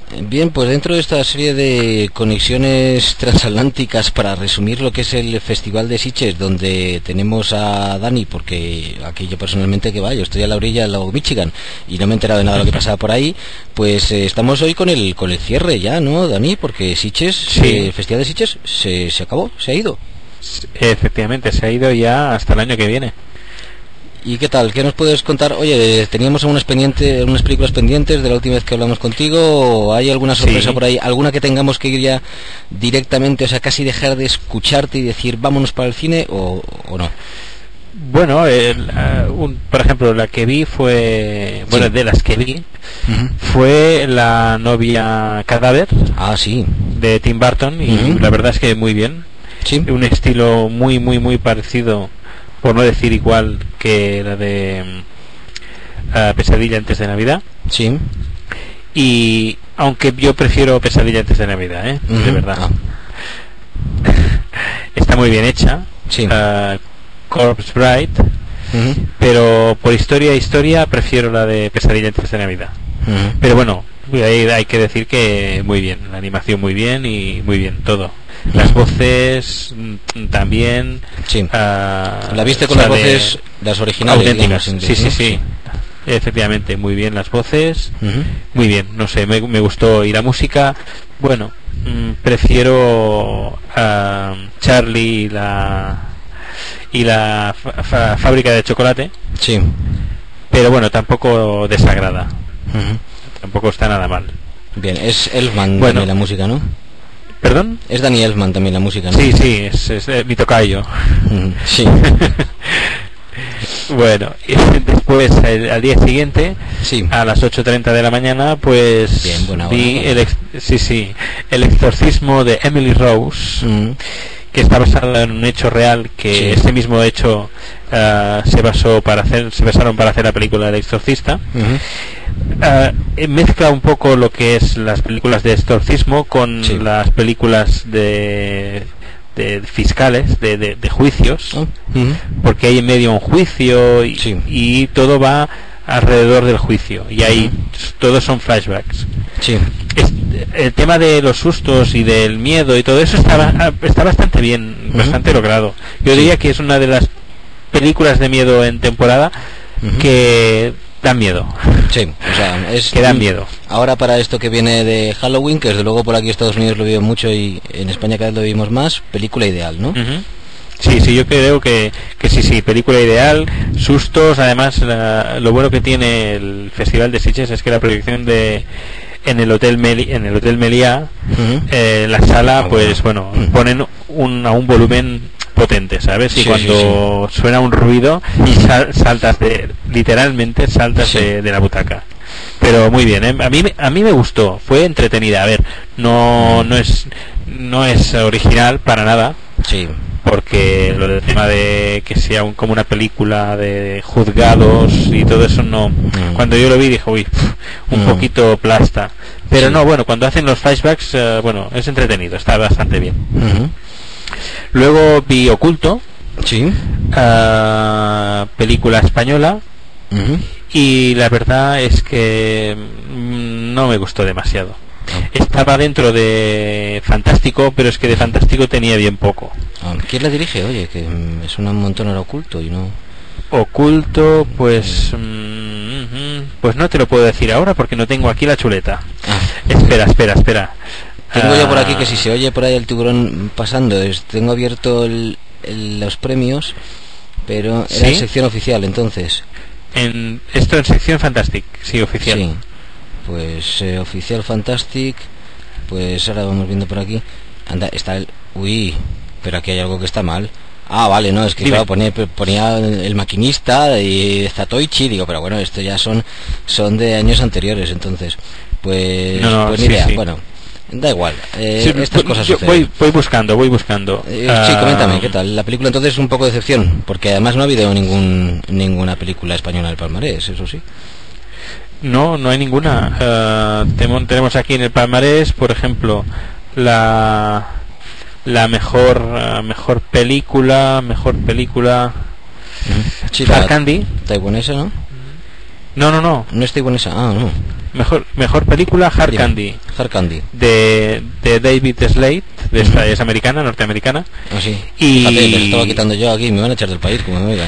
Bien, pues dentro de esta serie de conexiones transatlánticas, para resumir lo que es el Festival de Sitges, donde tenemos a Dani, porque aquí yo personalmente que yo estoy a la orilla del lago Michigan y no me he enterado de nada de lo que pasaba por ahí, pues estamos hoy con el cierre ya, ¿no, Dani? Porque Sitges, Sí. el Festival de Sitges se acabó, se ha ido. Efectivamente, se ha ido ya hasta el año que viene. ¿Y qué tal? ¿Qué nos puedes contar? Oye, teníamos unas películas pendientes de la última vez que hablamos contigo. ¿O hay alguna sorpresa por ahí? ¿Alguna que tengamos que ir ya directamente, o sea, casi dejar de escucharte y decir vámonos para el cine o no? Bueno, por ejemplo, la que vi fue... Bueno, de las que vi, fue La novia cadáver. Ah, sí. De Tim Burton, y la verdad es que muy bien. Sí. Un estilo muy, muy, muy parecido, por no decir igual, que la de Pesadilla antes de Navidad. Sí. Y aunque yo prefiero Pesadilla antes de Navidad, de verdad. Está muy bien hecha. Sí. Corpse Bride. Pero por historia prefiero la de Pesadilla antes de Navidad. Pero bueno, hay que decir que muy bien, la animación muy bien y muy bien todo. Las voces también. Sí. La viste con las voces, las originales, auténticas. Digamos, Sí. Efectivamente, muy bien las voces. Muy bien, no sé, me gustó. Y la música, bueno, prefiero Charlie y la fábrica de chocolate. Sí. Pero bueno, tampoco desagrada. Tampoco está nada mal. Bien, es Elfman también la música, ¿no? ¿Perdón? Es Danny Elfman también la música, ¿no? Sí, es mi tocayo. Sí. Bueno, y después al día siguiente, a las 8:30 de la mañana, pues bien, buena hora, vi el exorcismo de Emily Rose, que está basado en un hecho real, que ese mismo hecho se basaron para hacer la película El Exorcista. Mezcla un poco lo que es las películas de exorcismo con las películas de fiscales, de juicios, porque hay en medio un juicio y todo va alrededor del juicio, y ahí todos son flashbacks. El tema de los sustos y del miedo y todo eso está bastante bien, bastante logrado. Yo diría que es una de las películas de miedo en temporada que dan miedo. Sí, o sea, que dan miedo. Ahora, para esto que viene de Halloween, que desde luego por aquí en Estados Unidos lo viven mucho y en España cada vez lo vivimos más, película ideal, ¿no? Sí, yo creo que sí, película ideal, sustos. Además, lo bueno que tiene el Festival de Sitges es que la proyección en el Hotel Meliá, la sala, pues bueno, ponen a un volumen potente, ¿sabes? Y cuando suena un ruido, saltas literalmente de la butaca. Pero muy bien, a mí me gustó, fue entretenida. A ver, no es original para nada. Sí. Porque lo del tema de que sea como una película de juzgados y todo eso, no. Cuando yo lo vi dije, un poquito plasta. Pero no, bueno, cuando hacen los flashbacks, bueno, es entretenido, está bastante bien. Luego vi Oculto, película española, y la verdad es que no me gustó demasiado. Estaba dentro de Fantástico, pero es que de Fantástico tenía bien poco. ¿Quién la dirige? Oye, que me suena un montón el Oculto y no... Oculto, pues no te lo puedo decir ahora porque no tengo aquí la chuleta. Espera. Tengo yo por aquí que si se oye por ahí el tiburón pasando, tengo abierto los premios, pero era en sección oficial, entonces. Esto en sección Fantastic, sí, oficial. Sí, pues oficial Fantastic, pues ahora vamos viendo por aquí. Anda, está pero aquí hay algo que está mal. Ah, vale, no, es que claro, ponía el maquinista y Zatoichi, digo, pero bueno, esto ya son de años anteriores, entonces, pues ni idea, bueno, da igual, estas cosas suceden. Voy buscando. Sí, coméntame, ¿qué tal? La película entonces es un poco de decepción, porque además no ha habido ninguna película española del palmarés, eso sí. No hay ninguna. Tenemos aquí en el palmarés, por ejemplo, la mejor película sí, Hard Candy, taiwanesa, ¿no? No. No estoy con esa. No. Mejor película, Hard Candy. Hard Candy. De David Slade, es americana, norteamericana. Ah, sí. Y fíjate, les estaba quitando yo aquí, me van a echar del país como me oigan.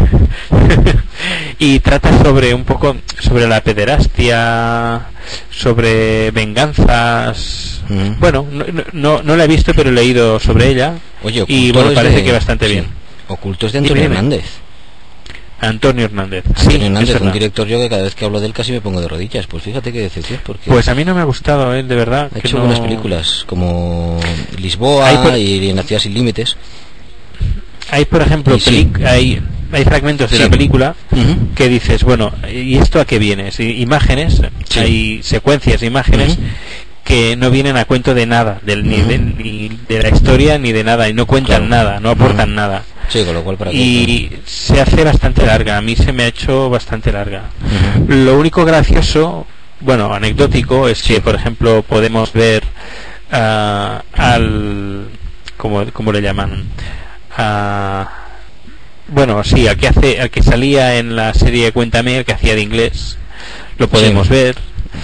Y trata un poco sobre la pederastia, sobre venganzas. Bueno, no la he visto, pero he leído sobre ella. Oye, y bueno, parece que bastante bien. Ocultos de Antonio Hernández. Antonio Hernández, un director yo que cada vez que hablo de él casi me pongo de rodillas. Pues fíjate qué decepción, porque pues a mí no me ha gustado, de verdad. Ha hecho buenas películas como Lisboa y Nacidas sin Límites. Hay, por ejemplo, hay fragmentos de la película que dices, bueno, ¿y esto a qué viene? Imágenes, hay secuencias de imágenes que no vienen a cuento de nada, ni de la historia ni de nada, y no cuentan nada, no aportan nada. Sí, con lo cual se hace bastante larga, a mí se me ha hecho bastante larga. Lo único gracioso, bueno, anecdótico, es que, por ejemplo, podemos ver al... ¿Cómo le llaman? Bueno, sí, al que salía en la serie Cuéntame, el que hacía de inglés, lo podemos ver.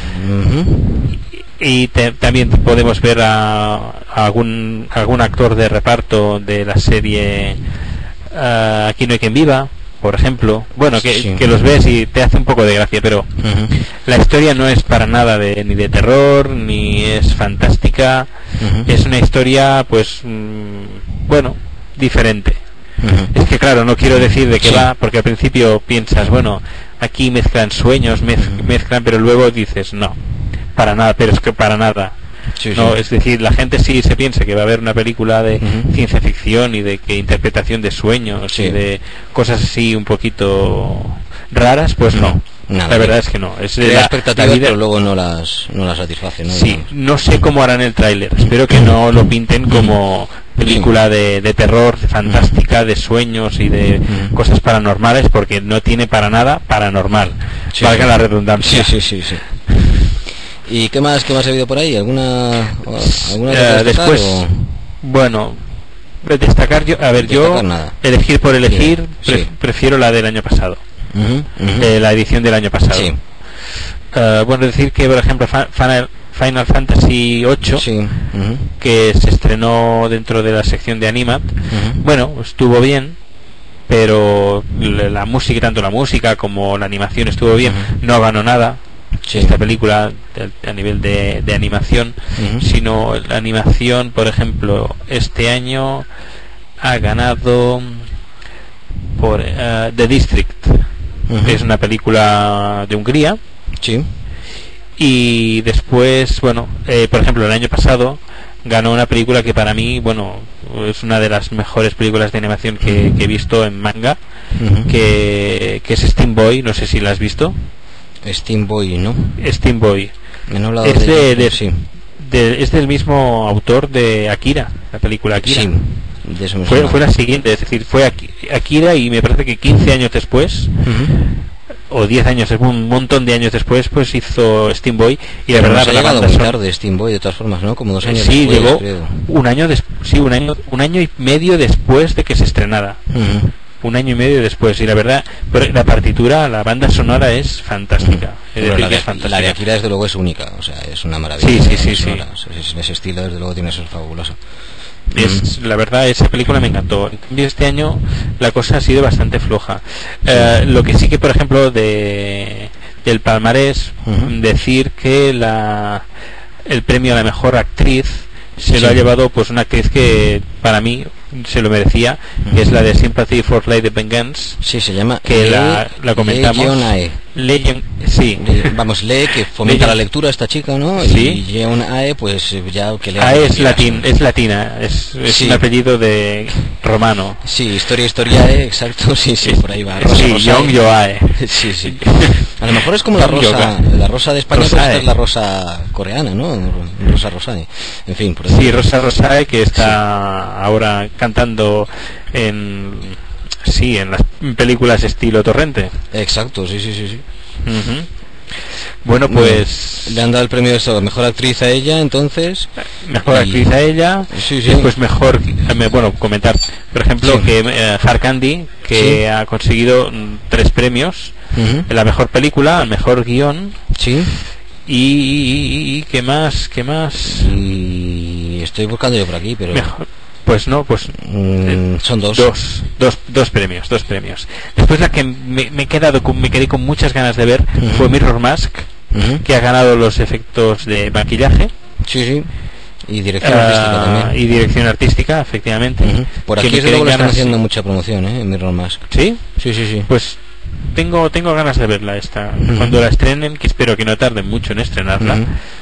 Y también podemos ver a algún actor de reparto de la serie Aquí no hay quien viva, por ejemplo. Bueno, que los ves y te hace un poco de gracia, pero la historia no es para nada ni de terror, ni es fantástica. Es una historia, pues, bueno, diferente. Es que claro, no quiero decir de qué va, porque al principio piensas, bueno, aquí mezclan sueños, mezclan, pero luego dices, no, para nada, pero es que para nada. No, es decir, la gente sí se piensa que va a haber una película de ciencia ficción y de que interpretación de sueños y de cosas así un poquito raras, pues no. Nada, la verdad es que no. Es la expectativa, pero luego no las satisface, ¿no? Sí, no sé cómo harán el tráiler. Espero que no lo pinten como película de terror, de fantástica, de sueños y de cosas paranormales, porque no tiene para nada paranormal. Valga la redundancia. Sí. ¿Y qué más ha habido por ahí? ¿Alguna después o? Bueno, destacar yo, elegir por elegir, prefiero la del año pasado, la edición del año pasado. Bueno, decir que por ejemplo Final Fantasy 8 que se estrenó dentro de la sección de Animat, bueno, estuvo bien, pero la música, tanto la música como la animación estuvo bien. No ganó nada esta película a nivel de animación, sino la animación, por ejemplo, este año ha ganado por The District, que es una película de Hungría. Y después, bueno, por ejemplo, el año pasado ganó una película que para mí, bueno, es una de las mejores películas de animación que he visto en manga, que es Steam Boy. No sé si la has visto. Steam Boy, ¿no? Steam Boy. Me han hablado es del mismo autor de Akira, la película Akira. De eso fue la siguiente, es decir, fue Akira, y me parece que 15 años después, o 10 años, un montón de años después, pues hizo Steam Boy. Y la verdad, ha llegado muy tarde Steam Boy, de todas formas, ¿no? Como 2 años después. Sí, llegó un año y medio después de que se estrenara. Un año y medio después, y la verdad, la partitura, la banda sonora es fantástica. Es decir, que es fantástica. La de Akira desde luego es única, o sea, es una maravilla. Sí. En ese estilo desde luego tiene que ser fabuloso. La verdad, esa película me encantó. En cambio, este año la cosa ha sido bastante floja. Lo que sí que, por ejemplo, del palmarés, decir que el premio a la mejor actriz se lo ha llevado pues una actriz que para mí se lo merecía, que es la de Sympathy for Lady Vengeance. Se llama que la comentamos. Vamos, Lee, que fomenta la lectura esta chica, ¿no? Y Yeon Ae, pues ya que lea. Ae es latina, es un apellido de romano. Historia, exacto, por ahí va. Young Yo-ae. Sí. A lo mejor es como la rosa de España, pero esta es la rosa coreana, ¿no? Rosa Rosae. En fin, por sí, Rosa Rosae, que está ahora cantando en las películas estilo Torrente. Exacto, sí. Bueno, pues le han dado el premio de mejor actriz a ella, entonces. Mejor actriz a ella. Después mejor, comentar, por ejemplo, que Hard Candy, que ha conseguido 3 premios, la mejor película, el mejor guión. Sí. Y ¿qué más? Y estoy buscando yo por aquí, pero mejor. Pues no, pues son dos premios. Después la que me quedé con muchas ganas de ver fue Mirror Mask, que ha ganado los efectos de maquillaje. Sí. Y dirección artística también. Y dirección artística, efectivamente. Por aquí es luego le están haciendo mucha promoción, en Mirror Mask. ¿Sí? Sí. Pues tengo ganas de verla esta. Cuando la estrenen, que espero que no tarden mucho en estrenarla.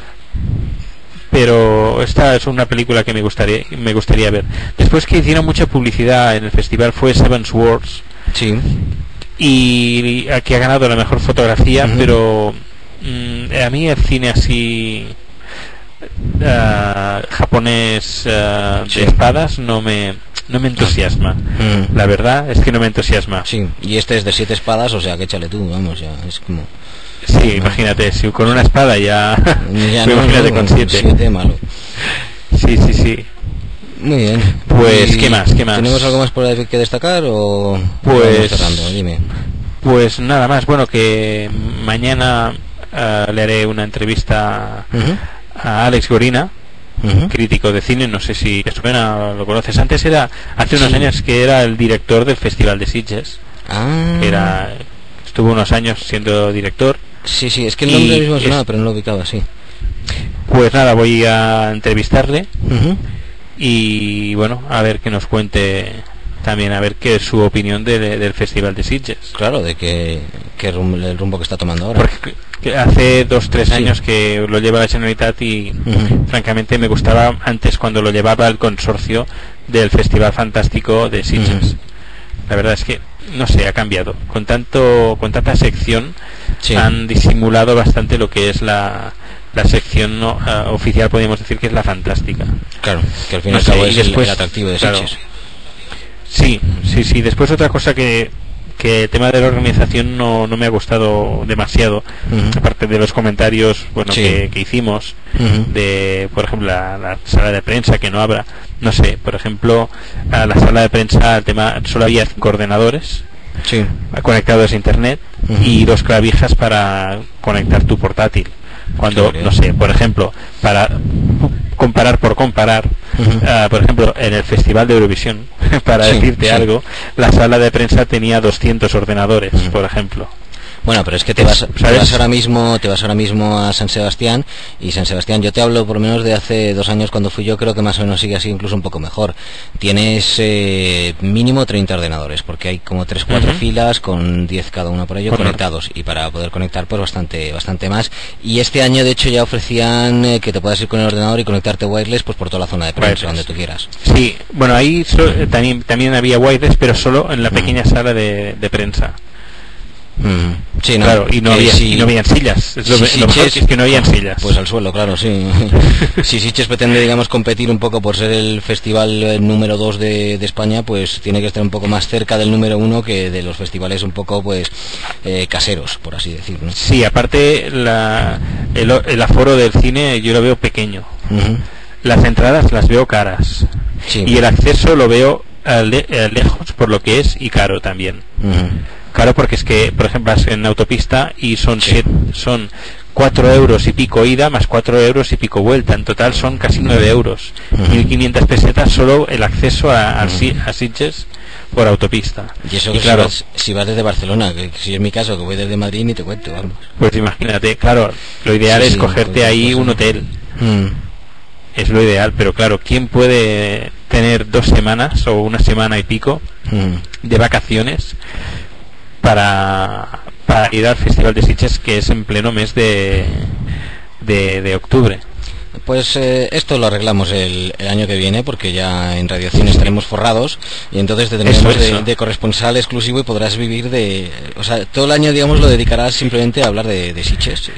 Pero esta es una película que me gustaría ver. Después que hicieron mucha publicidad en el festival fue Seven Swords. Sí. Y aquí ha ganado la mejor fotografía, pero a mí el cine así japonés de espadas no me entusiasma. La verdad es que no me entusiasma. Sí, y este es de 7 espadas, o sea que échale tú, vamos, ya es como... Sí, imagínate, si con una espada ya no, imagínate con 7 malo. Sí. Muy bien. Pues ¿qué más? ¿Tenemos algo más por ahí que destacar o pues cerrando? Dime. Pues nada más, bueno, que mañana le haré una entrevista a Alex Gorina, crítico de cine, no sé si te suena, lo conoces. Antes hace unos años que era el director del Festival de Sitges. Estuvo unos años siendo director. Sí, es que el nombre mismo es nada, pero no lo ubicaba, sí. Pues nada, voy a entrevistarle y bueno, a ver que nos cuente también, a ver qué es su opinión del Festival de Sitges. Claro, de el rumbo que está tomando ahora. Porque hace 2-3 años que lo lleva la Generalitat y francamente me gustaba antes cuando lo llevaba el consorcio del Festival Fantástico de Sitges. La verdad es que no sé, ha cambiado. Con tanta sección han disimulado bastante lo que es la sección oficial, podríamos decir que es la fantástica. Claro, que al fin y al cabo es el atractivo de Sitges. Sí. Después otra cosa que el tema de la organización no me ha gustado demasiado, aparte de los comentarios que hicimos de, por ejemplo, la sala de prensa que no habrá, no sé, por ejemplo, a la sala de prensa el tema solo había 5 ordenadores conectados a internet y 2 clavijas para conectar tu portátil, cuando no sé, por ejemplo, para comparar por ejemplo, en el Festival de Eurovisión para decirte algo, la sala de prensa tenía 200 ordenadores, por ejemplo. Bueno, pero es que te vas ahora mismo a San Sebastián, y San Sebastián, yo te hablo por lo menos de hace 2 años cuando fui yo, creo que más o menos sigue así, incluso un poco mejor. Tienes mínimo 30 ordenadores, porque hay como 3-4 filas con 10 cada uno por ello conectados, y para poder conectar pues bastante más. Y este año de hecho ya ofrecían que te puedas ir con el ordenador y conectarte wireless pues por toda la zona de prensa, donde tú quieras. Sí, bueno, ahí también había wireless, pero solo en la pequeña sala de prensa. Sí, no, claro, y no había sillas. Lo mejor es que no habían sillas. Pues al suelo, claro, sí. Si Sitges pretende, digamos, competir un poco por ser el festival número 2 de España, pues tiene que estar un poco más cerca del número 1 que de los festivales un poco, pues, caseros, por así decirlo, ¿no? Sí, aparte el aforo del cine yo lo veo pequeño. Las entradas las veo caras. Y el acceso lo veo lejos por lo que es y caro también. Claro, porque es que, por ejemplo, vas en autopista y son 4 euros y pico ida más 4 euros y pico vuelta. En total son casi 9 euros. 1.500 pesetas solo el acceso a Sitges por autopista. Y eso que claro, si vas desde Barcelona, que si es mi caso, que voy desde Madrid, ni te cuento, vamos. Pues imagínate, claro, lo ideal es cogerte ahí un hotel. Es lo ideal, pero claro, ¿quién puede tener 2 semanas o 1 semana y pico de vacaciones para ir al Festival de Sitges, que es en pleno mes de octubre? Pues esto lo arreglamos el año que viene, porque ya en Radiocine estaremos forrados y entonces te tendremos de corresponsal exclusivo y podrás vivir o sea, todo el año, digamos, lo dedicarás simplemente a hablar de Sitges.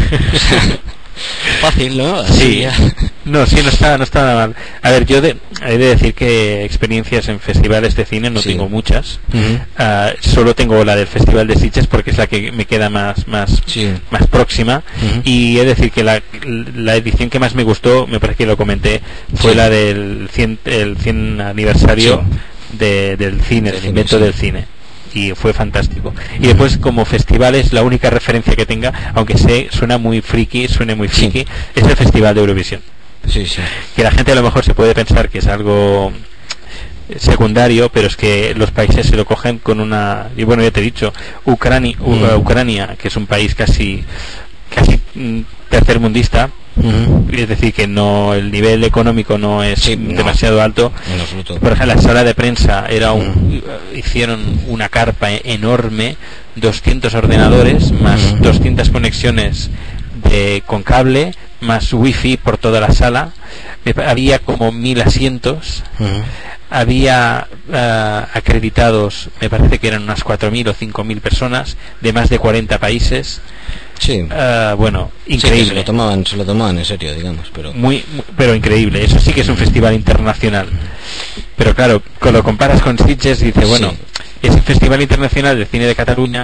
Fácil, ¿no? Así sí. No está nada mal. A ver, yo he de decir que experiencias en festivales de cine no tengo muchas. Solo tengo la del Festival de Sitges porque es la que me queda más próxima. Y he de decir que la edición que más me gustó, me parece que lo comenté, fue la del 100 aniversario del cine, del invento del cine. y fue fantástico. Y después, como festival, es la única referencia que tenga, aunque suene muy friki, es el Festival de Eurovisión. Sí, sí. Que la gente a lo mejor se puede pensar que es algo secundario, pero es que los países se lo cogen con una, y bueno, ya te he dicho, Ucrania, que es un país casi tercermundista, es decir, que no, el nivel económico no es demasiado alto. En absoluto. Por ejemplo, la sala de prensa hicieron una carpa enorme, 200 ordenadores más 200 conexiones con cable más wifi por toda la sala. Había como 1000 asientos. Había acreditados, me parece que eran unas 4000 o 5000 personas de más de 40 países. Sí. Bueno, increíble. Sí, se lo tomaban en serio, digamos, pero pero increíble. Eso sí que es un festival internacional. Pero claro, cuando lo comparas con Sitges, dice, bueno, es el Festival Internacional de Cine de Cataluña,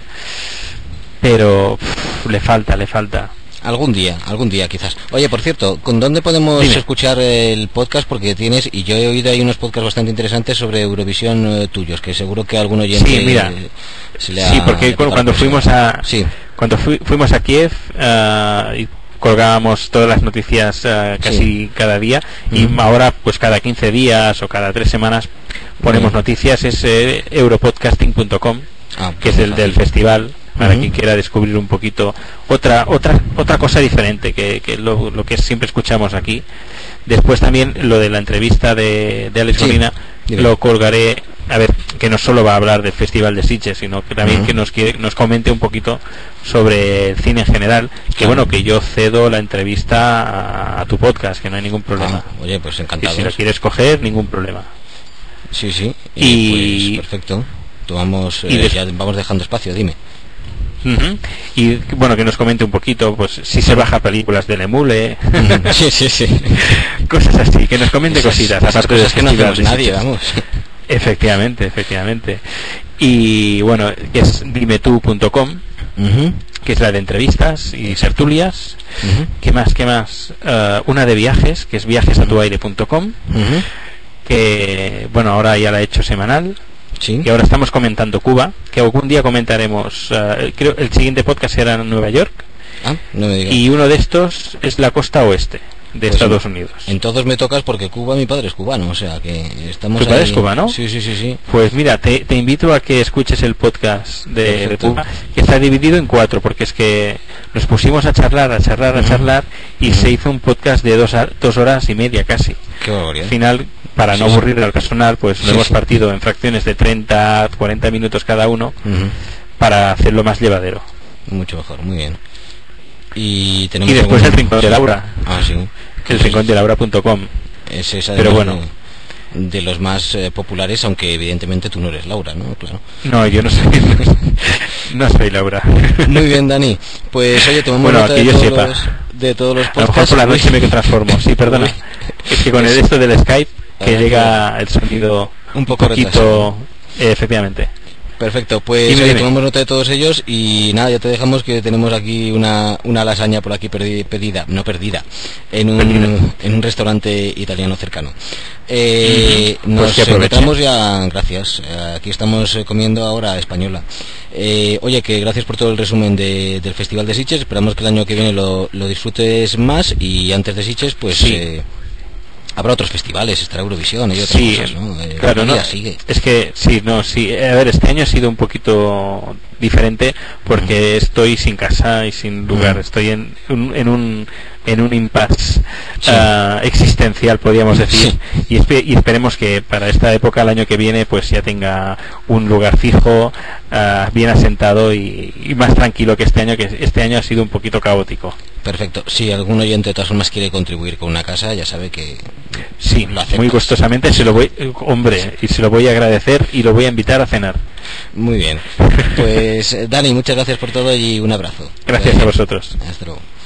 pero le falta. Algún día quizás. Oye, por cierto, ¿con dónde podemos escuchar el podcast? Porque tienes, y yo he oído ahí unos podcasts bastante interesantes sobre Eurovisión tuyos, que seguro que algún oyente se le ha... Sí, porque cuando fuimos a Kiev y colgábamos todas las noticias casi cada día, y ahora pues cada 15 días o cada 3 semanas ponemos noticias. Es europodcasting.com, que es el del festival, para quien quiera descubrir un poquito otra cosa diferente que lo que siempre escuchamos aquí. Después también lo de la entrevista de Alex Molina lo colgaré, a ver, que no solo va a hablar del Festival de Sitges, sino que también que nos comente un poquito sobre el cine en general, que bueno, que yo cedo la entrevista a tu podcast, que no hay ningún problema. Oye, pues encantado. Y si lo quieres coger, ningún problema. Sí, y pues perfecto. Ya vamos dejando espacio, dime. Y bueno, que nos comente un poquito, pues si se baja películas del Emule. Sí. Cosas así, que nos comente cositas, aparte de que no hacemos nadie, vamos. Efectivamente. Y bueno, que es dimetú.com, que es la de entrevistas y tertulias. ¿Qué más? Una de viajes, que es viajesatuaire.com, que bueno, ahora ya la he hecho semanal. Sí. Y ahora estamos comentando Cuba, que algún día comentaremos. Creo el siguiente podcast será en Nueva York. No me digas. Y uno de estos es la costa oeste de Estados Unidos. En todos me tocas porque mi padre es cubano, o sea que estamos. ¿Tu padre es cubano? Sí. Pues mira, te invito a que escuches el podcast de Cuba, que está dividido en 4, porque es que nos pusimos a charlar y se hizo un podcast de 2 horas y media casi. Qué barbaridad. Al final, para no aburrir al personal, pues lo hemos partido en fracciones de 30, 40 minutos cada uno, para hacerlo más llevadero. Mucho mejor, muy bien. Y después el Rincón de Laura. Sí. El rincondelaura.com. Es esa, pero bueno, de los más populares, aunque evidentemente tú no eres Laura, ¿no? Claro. No, yo no soy Laura. Muy bien, Dani. Pues oye, tomamos nota de todos los podcasts. A lo mejor por la noche me transformo. Sí, perdona. Es que con esto del Skype que llega el sonido un poquito efectivamente. Perfecto, pues tomamos nota de todos ellos y nada, ya te dejamos, que tenemos aquí una lasaña por aquí perdida en un restaurante italiano cercano. Nos encontramos ya, gracias, aquí estamos comiendo ahora española. Oye, que gracias por todo el resumen del Festival de Sitges, esperamos que el año que viene lo disfrutes más, y antes de Sitges pues habrá otros festivales, estará Eurovisión y otras cosas, ¿no? Claro, no, sigue. Es que a ver, este año ha sido un poquito diferente porque estoy sin casa y sin lugar, estoy en un impasse existencial, podríamos decir, y esperemos que para esta época, el año que viene, pues ya tenga un lugar fijo, bien asentado y más tranquilo que este año, ha sido un poquito caótico. Perfecto. Si algún oyente de todas formas quiere contribuir con una casa, ya sabe que lo aceptas. Muy gustosamente se lo voy a agradecer y lo voy a invitar a cenar. Muy bien. Pues Dani, muchas gracias por todo y un abrazo. Gracias a vosotros. Hasta luego.